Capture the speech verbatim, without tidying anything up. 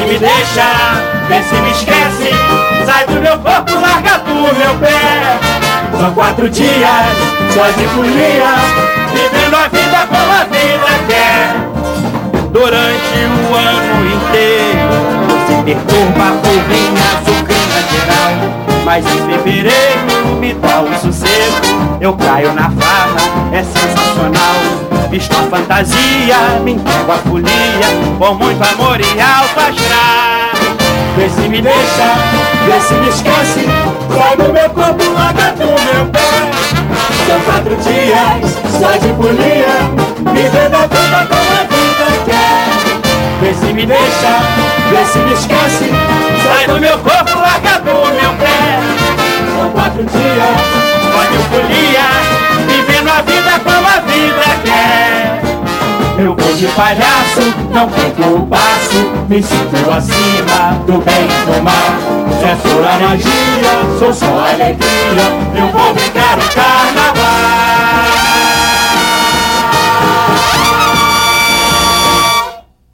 me deixa, vê se me esquece. Sai do meu corpo, larga do meu pé. São quatro dias, só de folia, vivendo a vida como a vida quer. Durante o ano inteiro se perturba por minha açucrina geral. Mas em fevereiro me dá um sossego. Eu caio na farra, é sensacional. Visto a fantasia, me entrego a folia, com muito amor e alto astral. Vê se me deixa, vê se me esquece. Sai do meu corpo, larga do meu pé. São quatro dias, só de folia, vivendo a vida como a vida quer. Vê se me deixa, vê se me esquece. Sai do meu corpo, larga do meu pé. São quatro dias, só de folia, vivendo a vida como a vida quer. Eu vou de palhaço, não perco o passo, me sinto acima do bem e do mal. É só energia, sou só alegria, eu vou brincar o carnaval.